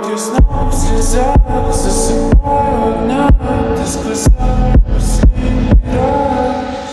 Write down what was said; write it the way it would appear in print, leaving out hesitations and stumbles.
я снова в слезах, засыпаю одна. Ты сказала последний раз.